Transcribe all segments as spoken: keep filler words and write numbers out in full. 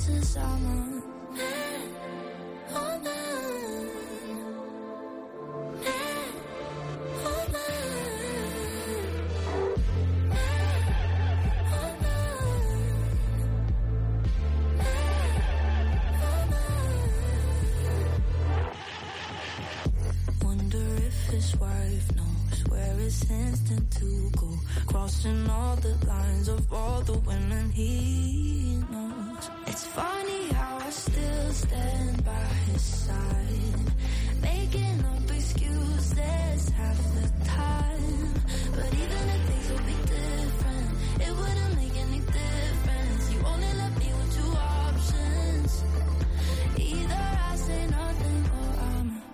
since I'm a man, oh man. His wife knows where his instinct to go, crossing all the lines of all the women he knows. It's funny how I still stand by his side, making up excuses half the time. But even if things would be different, it wouldn't make any difference. You only left me with two options. Either I say nothing or I'm a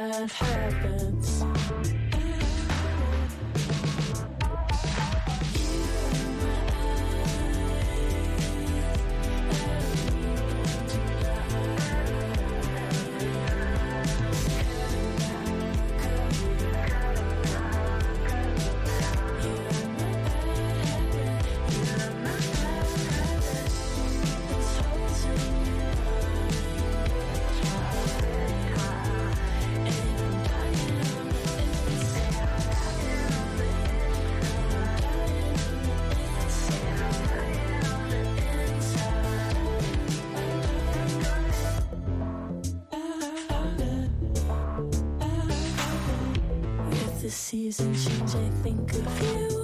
bad habits. Season change, I think of you.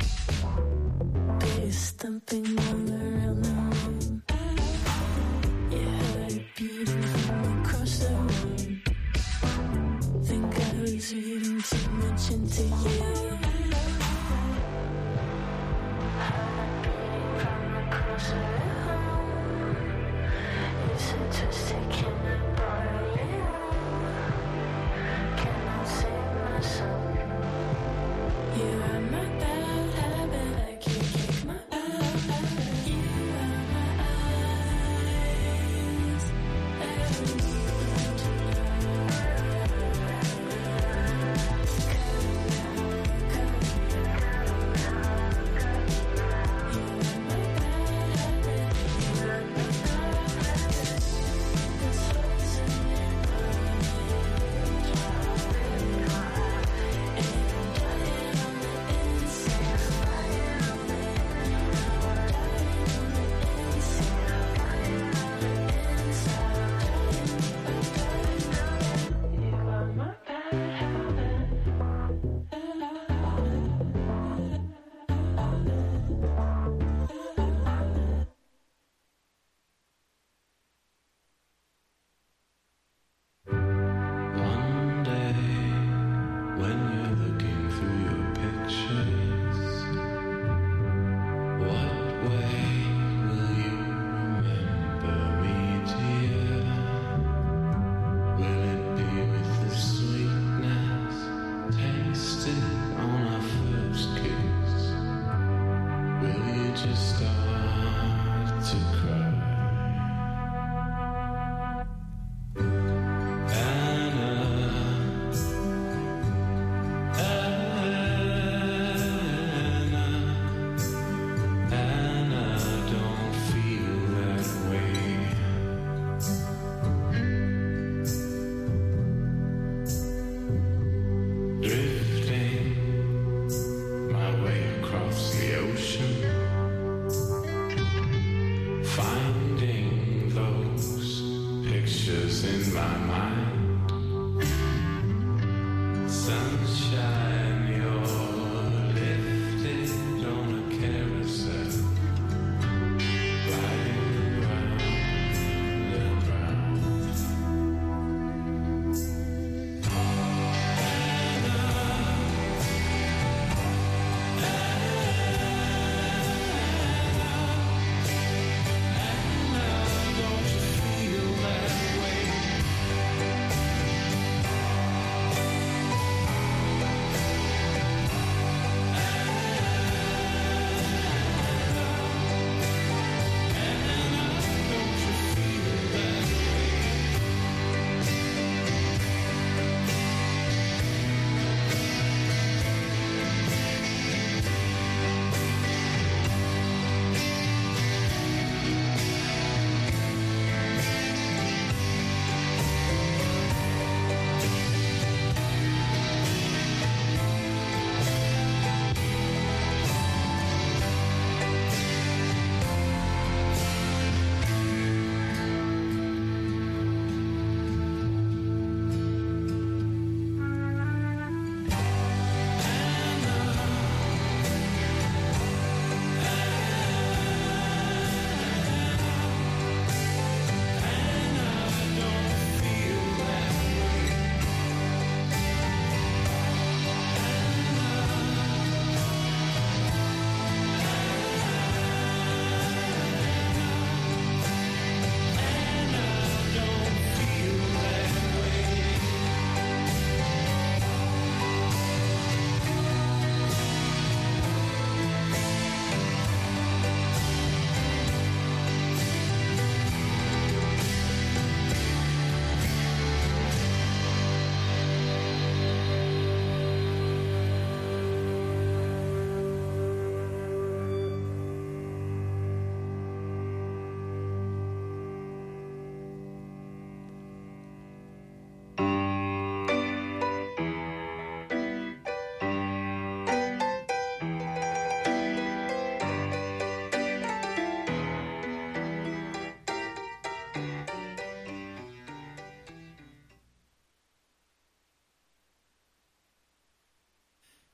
Bass thumping all around the room. You heard it beating from across the room. Think I was reading too much into you. Heard it beating from across the room. You said twisted, can I borrow you? Can I save myself? You are my bad habit, I can't kick my bad habit. You are my eyes.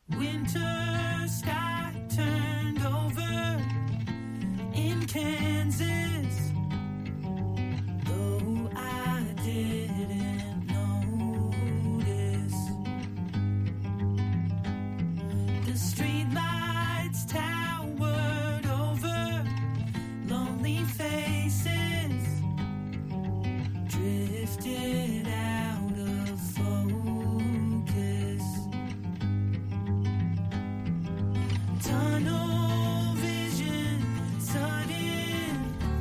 Winter sky turned over in Kansas, though I didn't notice. The streetlights towered over lonely faces, drifted out of focus. Tunnel vision, sudden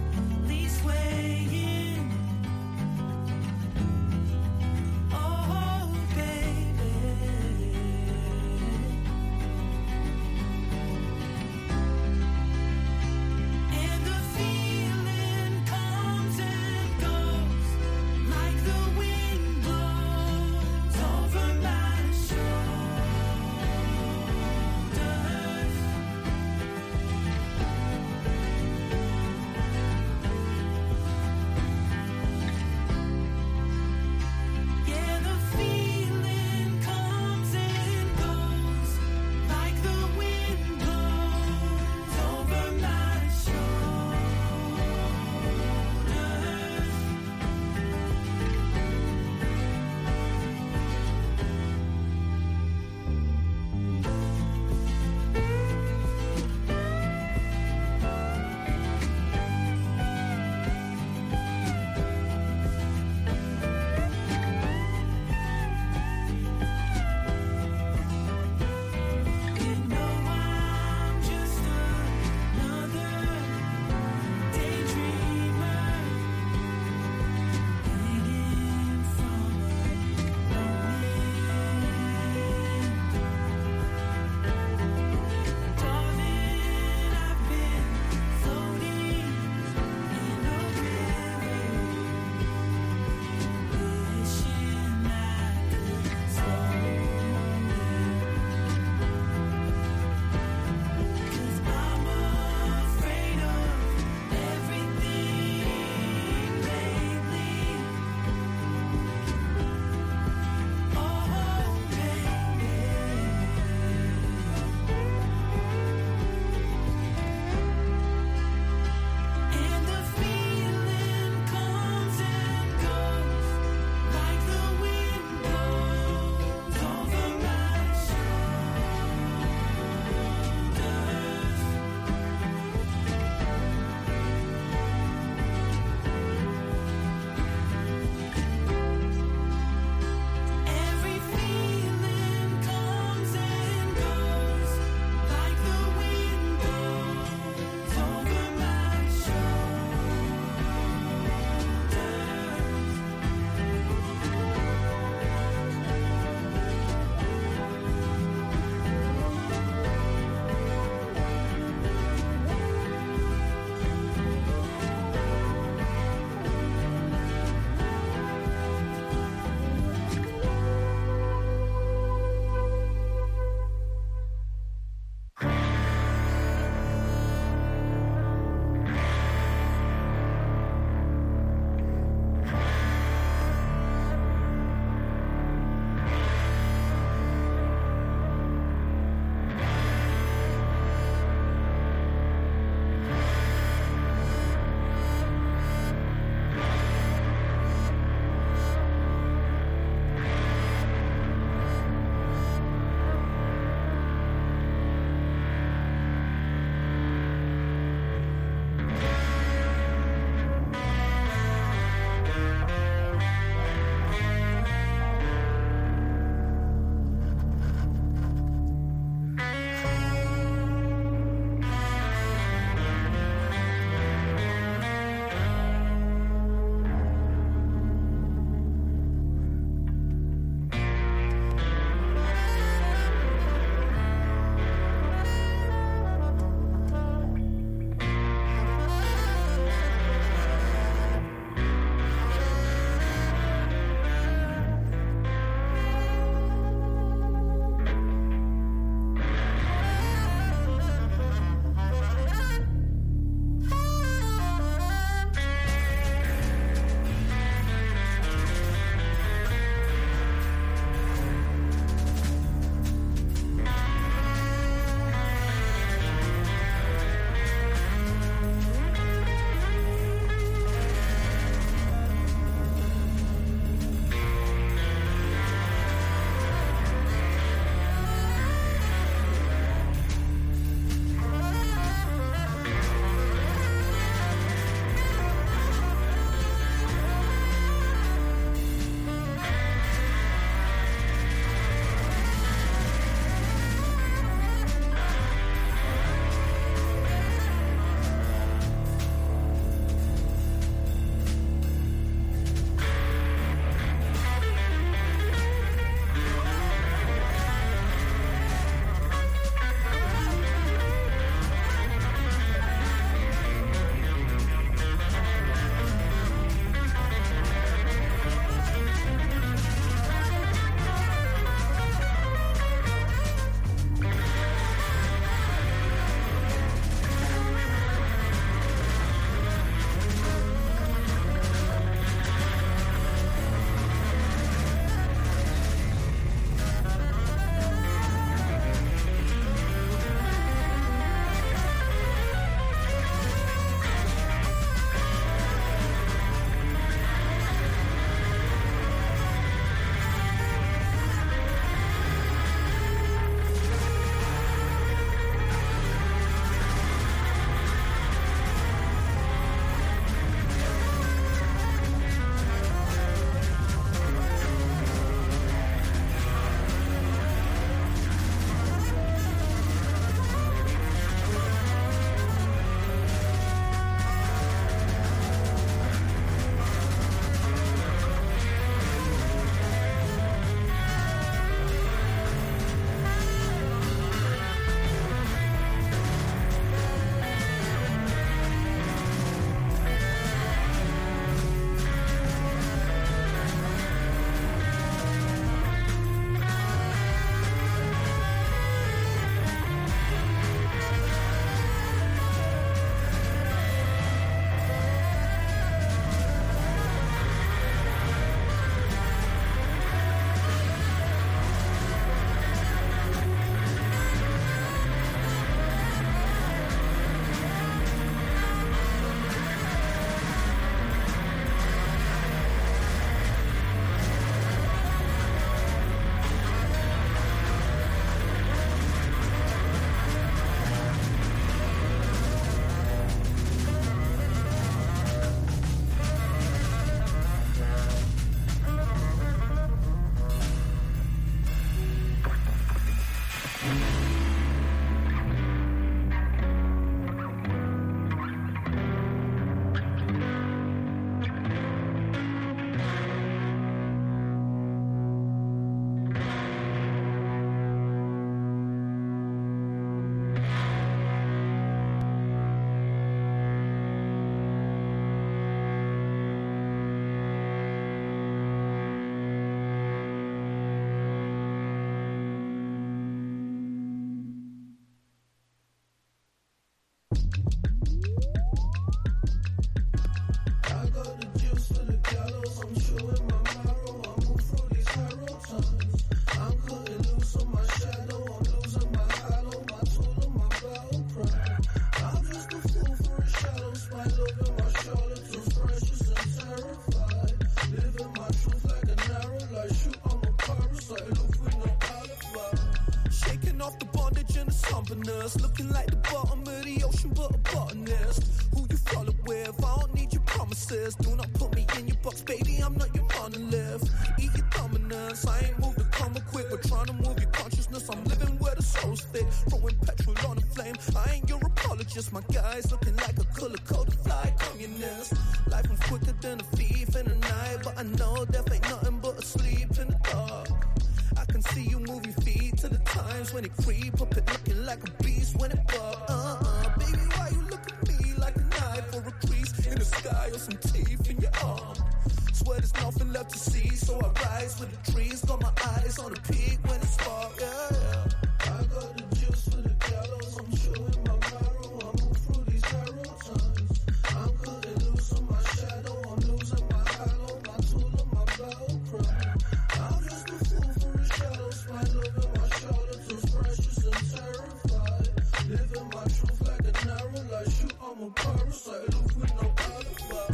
Looking like the bottom of the ocean, but a botanist. Who you follow with? I don't need your promises. Do not put me in your box, baby. I'm not your monolith. Eat your dominance. I ain't moved the comma quick. We're trying to move your consciousness. I'm living where the soul's fit. Throwing petrol on a flame. I ain't your apologist. My guy's looking like a color-coded fly communist. Life moves quicker than a thief in the night, but I know death ain't nothing but a sleep in the dark. I can see you move your feet to the times when it creep up, it looking like a beast when it bug. Uh-uh, baby, why you look at me like a knife or a crease in the sky or some teeth in your arm? Swear there's nothing left to see, so I rise with the trees. Got my eyes on the peak when it's far, yeah, yeah. I got the juice for the gallows, I'm chewing my marrow. I move through these narrow times. I'm cutting loose on my shadow, I'm losing my hollow, my tool and my battle cry. I'm just a fool for the shadows, my love in my shoulder, too precious and terrified. Living my truth like a narrow light, shoot, I'm a parasite, look with no alibi.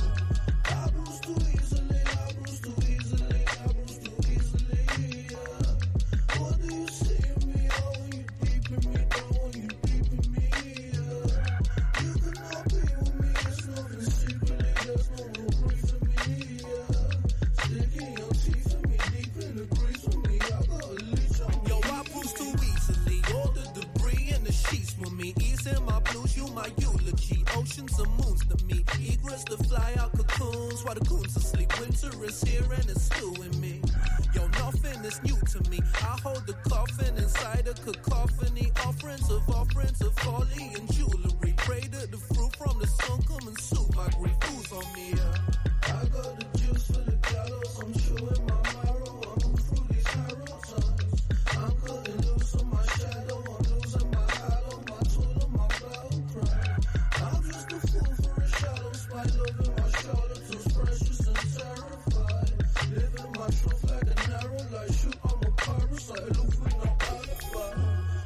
I bruise too easily, I bruise too easily, I bruise too easily, yeah. What do you see in me? Oh, when you deep in me, oh, when you deep in me, yeah. You cannot be with me, it's nothing secretly, there's no more grief in me, yeah. Sticking your teeth in me, deep in the grease with me, I got a leech on me. Yo, I bruise too easily, all the debris in the sheets with me. Easing my blues, you my eulogy. Oceans and moons to me. Egrets to fly out cocoons while the coons asleep. Winter is here and it's still in me. Yo, nothing is new to me. I hold the coffin inside a cacophony. Offerings of offerings of folly and jewelry. Pray that the fruit from the sun come and soothe my grief. Who's on me, yeah? I got the juice for the gallows. I'm chewing my marrow. I move through these narrow times. I'm cutting loose on my shadow. I'm losing my hollow, my tool and my battle cry. I'm just a fool for the shadows. My love in my shoulder, too precious and terrified. Living my truth like a narrow light. Shoot, I'm a parasite, look with no alibi.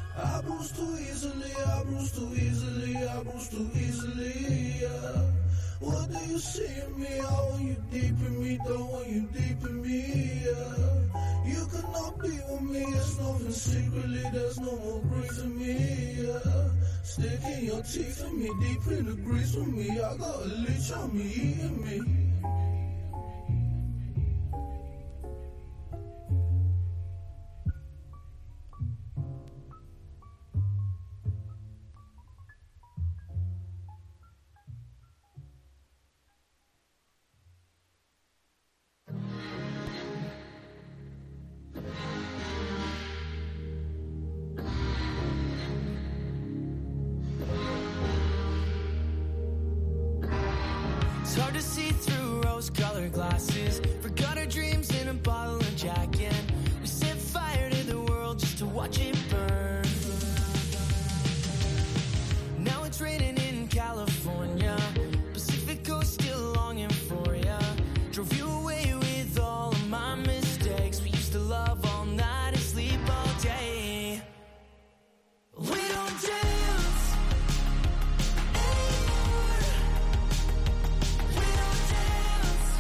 I bruise too easily, I bruise too easily, I bruise too easily, yeah. What do you see in me? I want you deep in me, don't want you deep in me, yeah. You cannot be with me, it's nothing secretly, there's no more grief in me, yeah. Sticking your teeth in me, deep in the grease with me, I got a leech on me, eating me. It's hard to see through rose-colored glasses. Forgot our dreams in a bottle of Jack, and we set fire to the world just to watch it burn. Now it's raining in California. Pacific Coast still longing for ya. Drove you away with all of my mistakes. We used to love all night and sleep all day. We don't dance anymore. We don't dance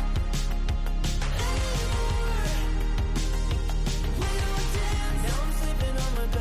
anymore. We don't dance. Now I'm sleeping on my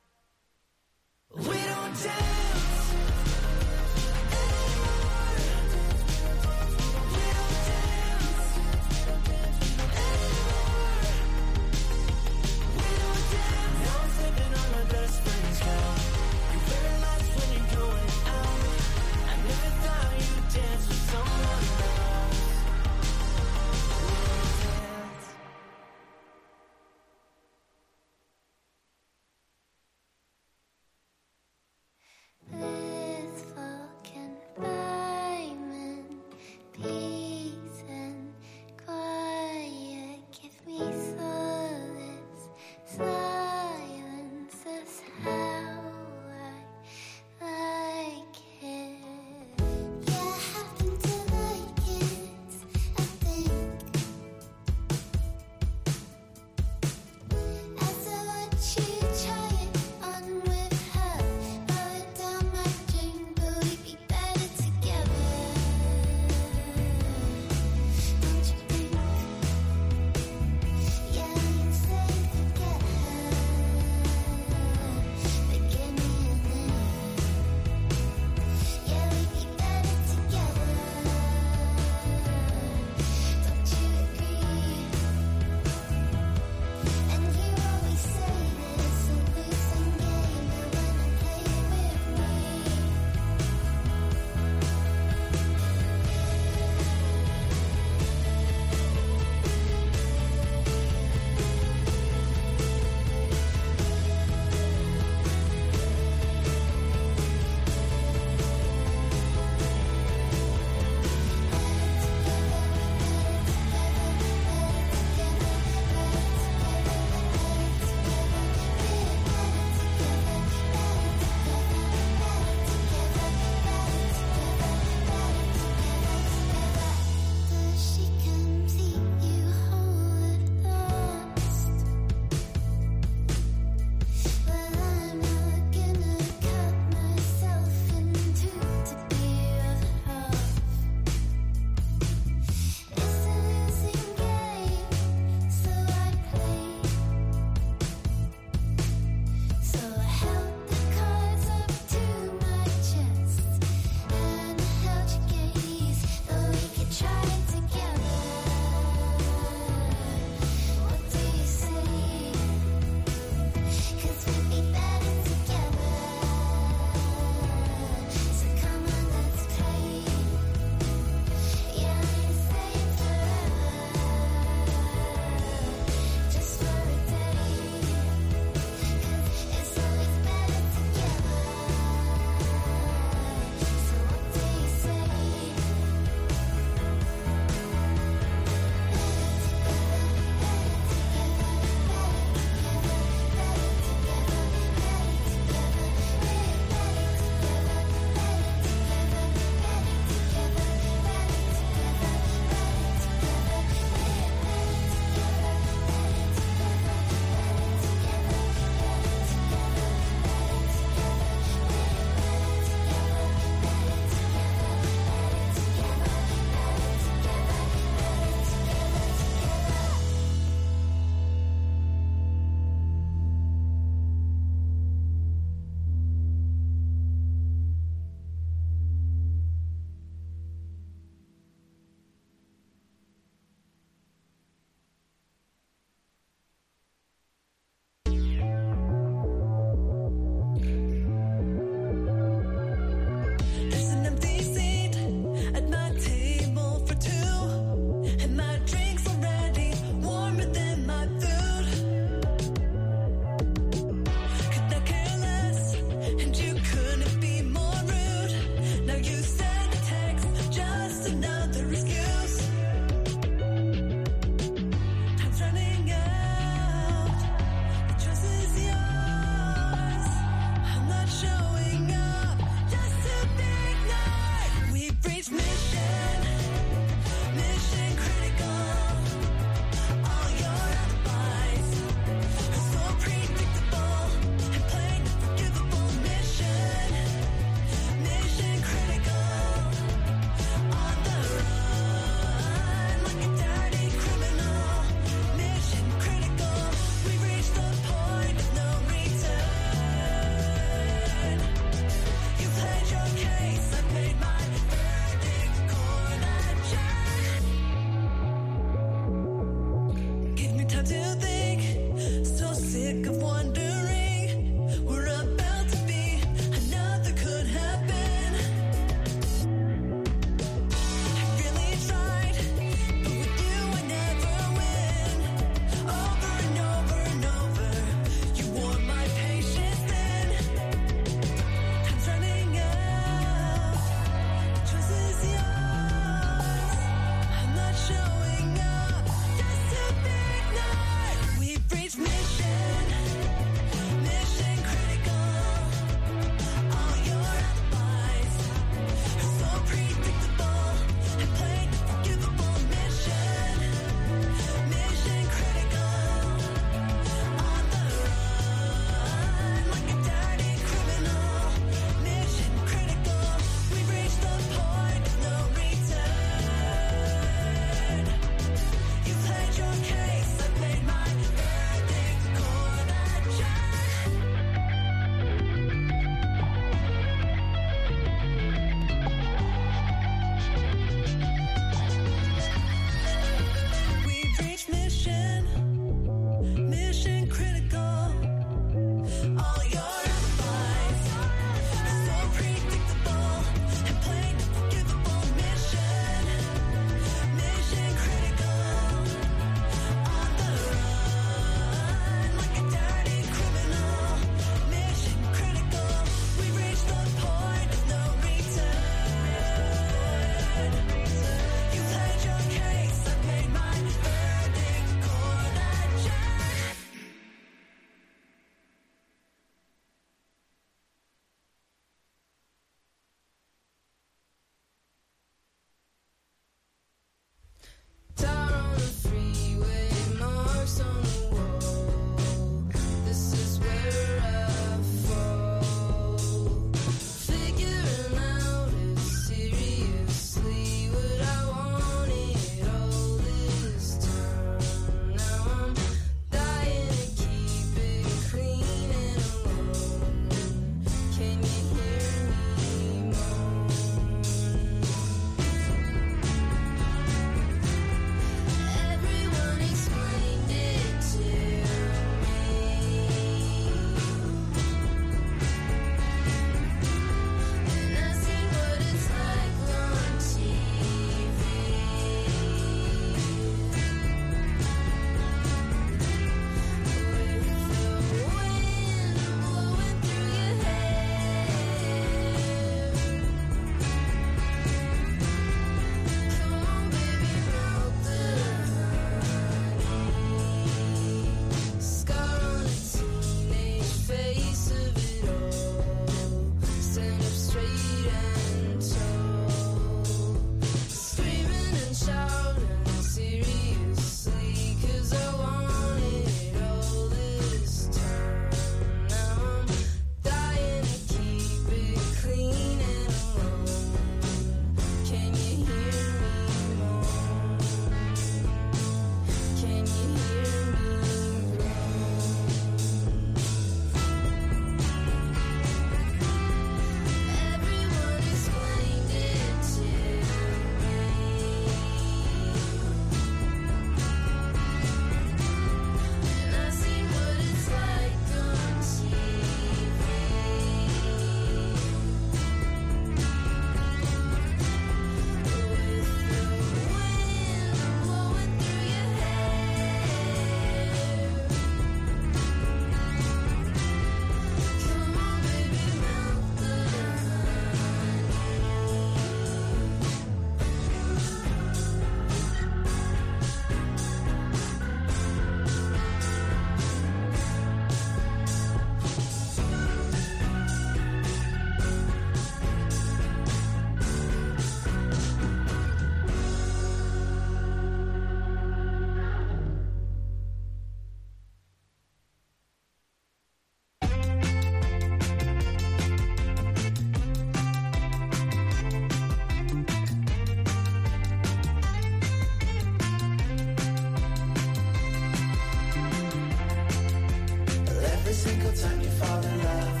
Every single time you fall in love,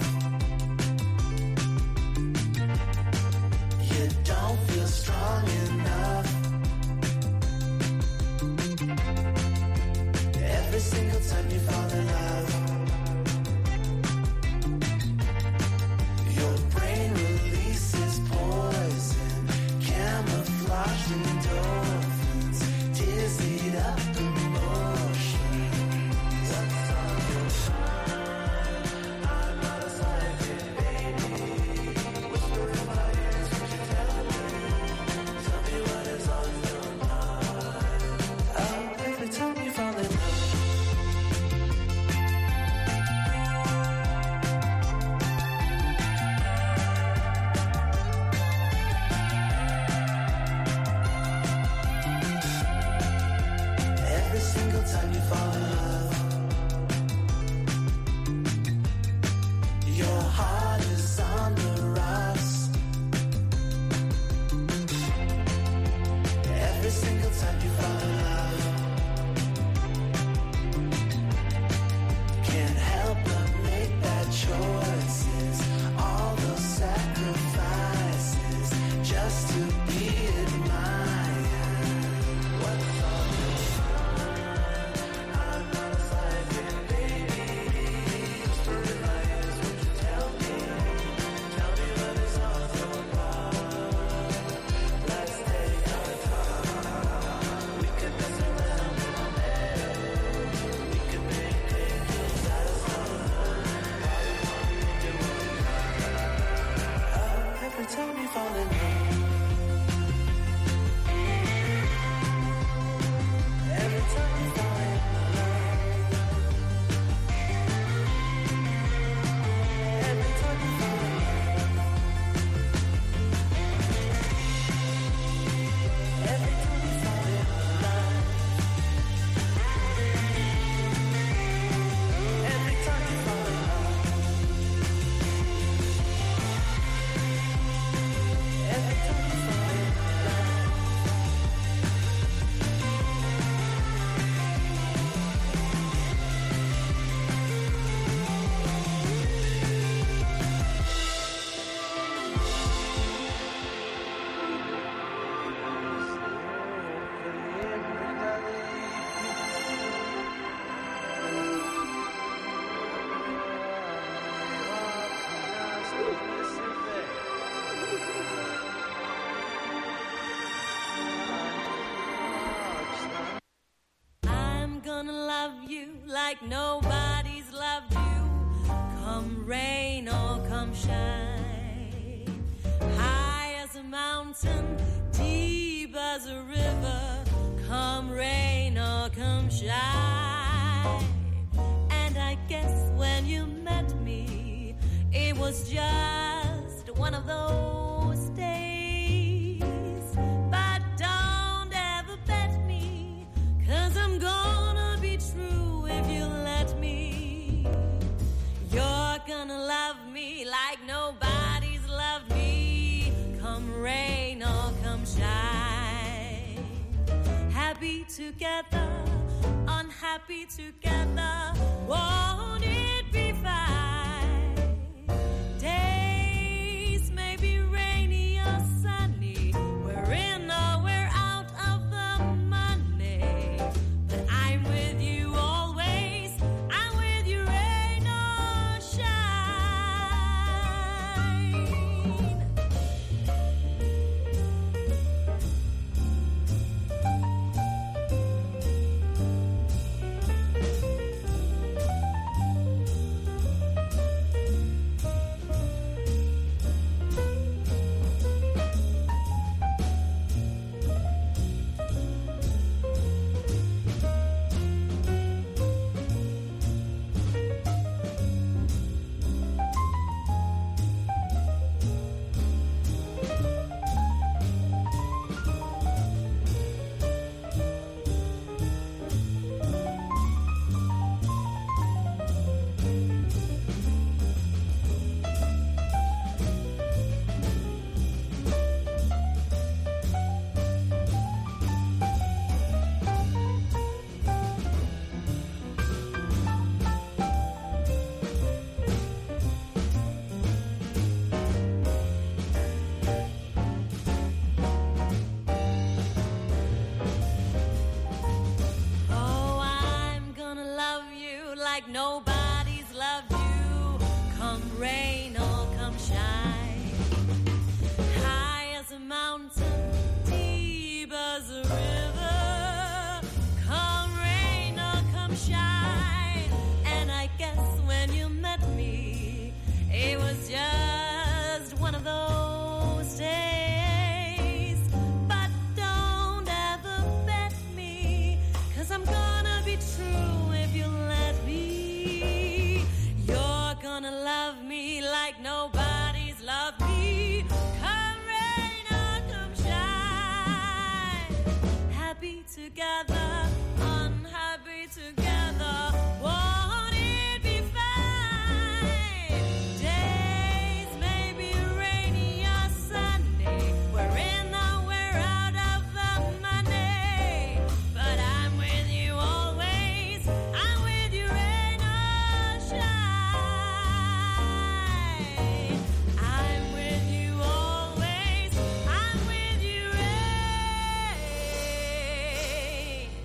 you don't feel strong enough. Every single time you fall in love, your brain releases poison, camouflaged endorphins, dizzied up emotions. What's on your mind? I'm not a psychic, baby. Whisper in my ears, would you tell me? Tell me what is on your mind. Oh, every time you fall in love. Every single time you fall in love, your heart is on the rocks. Every single time you fall in love, can't help but make bad choices. All those sacrifices just to be admired. What's on your mind? I'm not a psychic, baby. Whisper in my ears, would you tell me? Tell me what is on your mind. Let's take our time. We could mess around in our bed. We could make things out of fun. Oh, every time you fall in love. Every time you fall in love. Every time you fall in love. Every time you fall in love. Every time you fall in love. Every time you fall in love. I'm gonna love you like nobody's loved you. Come rain or come shine. High as a mountain, deep as a river. Come rain or come shine. And I guess when you met me, it was just one of those days. But don't ever bet me, 'cause I'm gonna be true if you let me. You're gonna love me like nobody's loved me. Come rain or come shine. Happy together, unhappy together. Won't it be fine? Days may be rainy or sunny. We're in or we're out of the money. But I'm with you always. I'm with you rain or shine. nobody's loved you. Come rain or come shine. High as a mountain, deep as a river. Come rain or come shine. And I guess when you met me, it was just one of those days. But don't ever bet me, 'cause I'm gonna be true if you let me. You're gonna love me like nobody's loved me. Come rain or come shine. Happy together, unhappy together. Won't it be fine? Days may be rainy or sunny. We're in or we're out of the money. But I'm with you always. I'm with you rain or shine. I'm with you always. I'm with you rain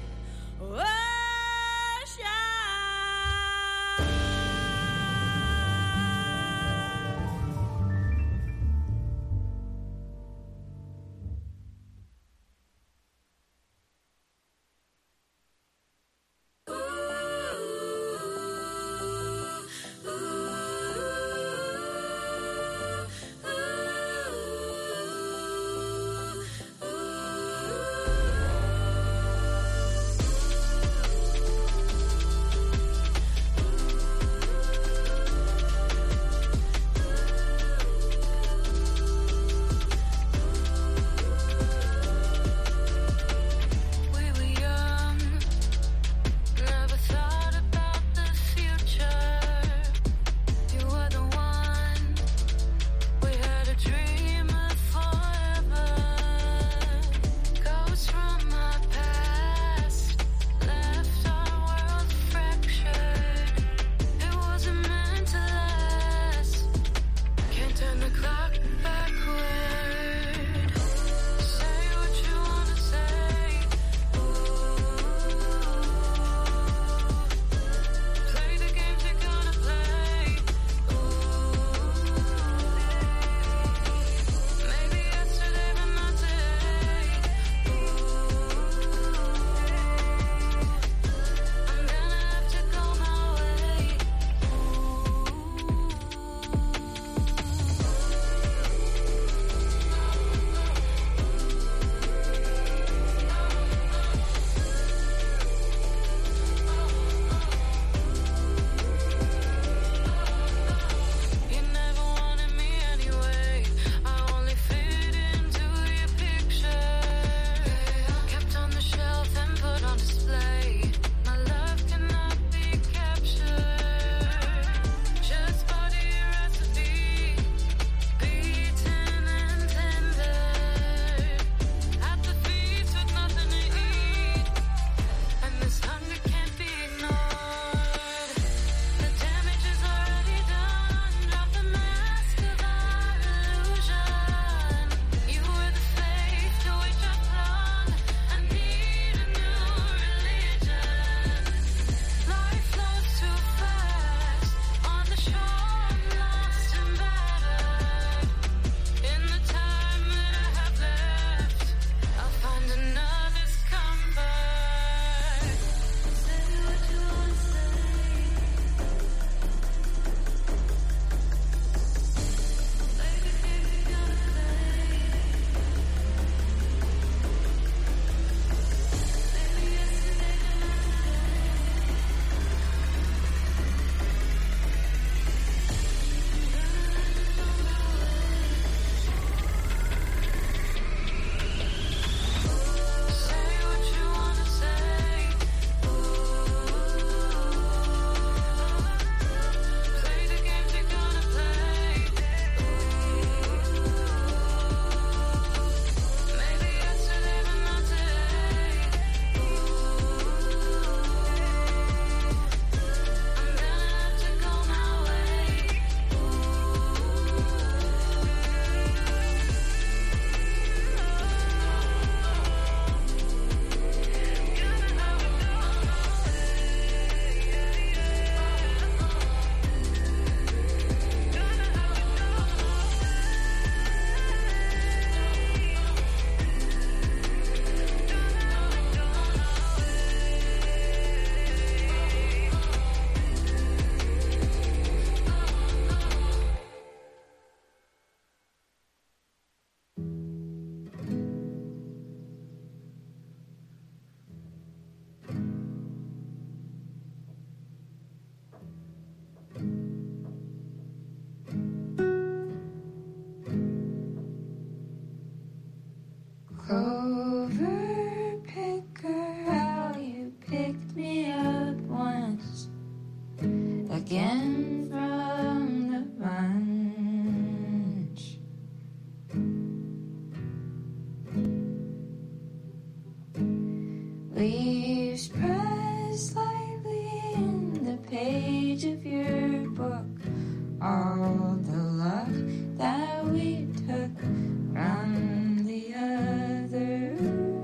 Leaves pressed lightly in the page of your book. All the luck that we took from the others.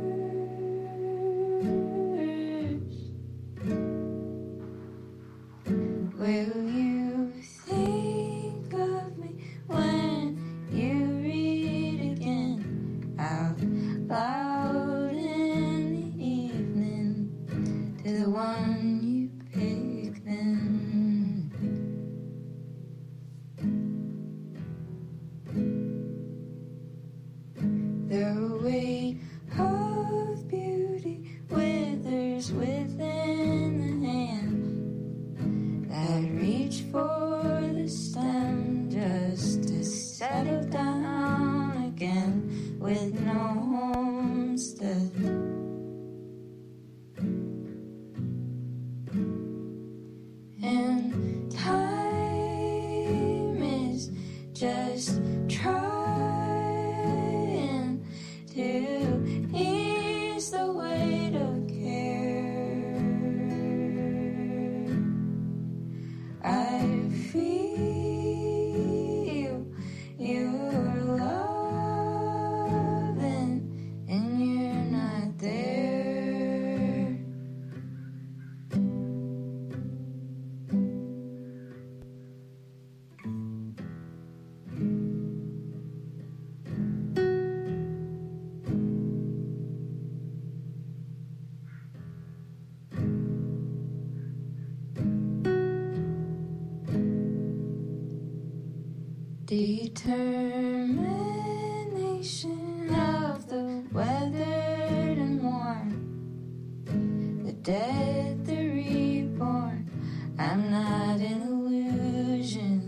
Will you think of me when you read again out loud in the evening to the one you pick then? The weight of beauty withers within the hand that reach for the stem just to settle down again with no homestead. And time is just trying to ease the weight of care. I feel your loving and you're not there. Determination of the weathered and worn, the dead, the reborn. I'm not an illusion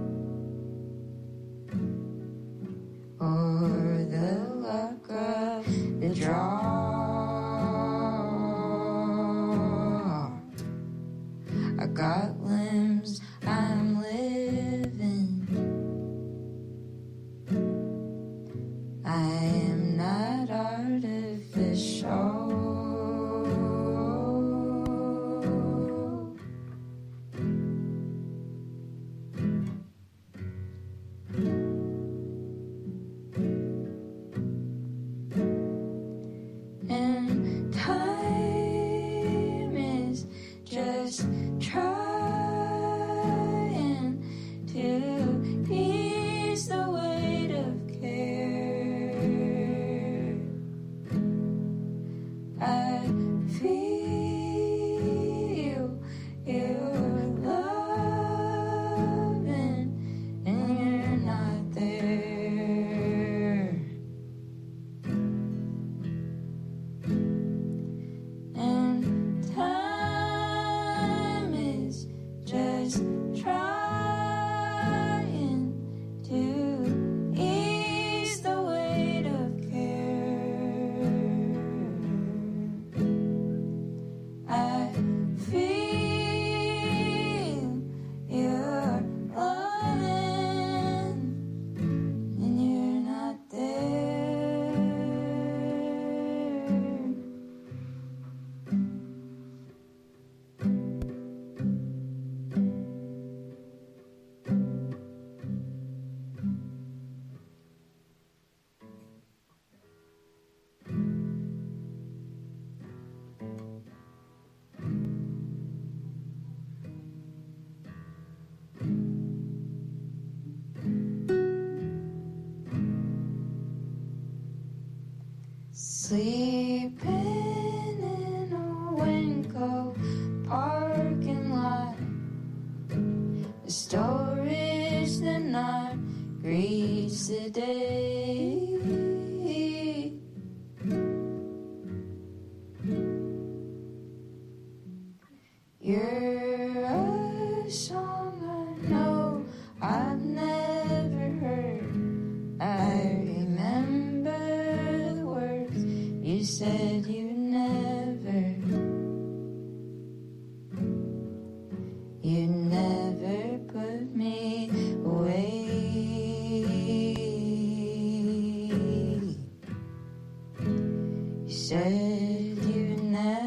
or the luck of the draw. I got limbs, I'm living. I am not artificial. And time is just trying to ease the weight of care. I feel your loving and you're not there. And time is just trying to ease the weight of care. I feel your loving and you're not there. Sleeping in a Winco parking lot. The storage that not greets the day. You're a song I know I've never heard. I remember the words you said you never, you never put me away. You said you never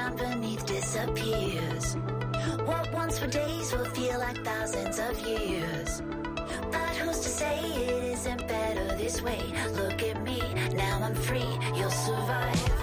ground beneath disappears. What once were days will feel like thousands of years. But who's to say it isn't better this way? Look at me, now I'm free, you'll survive.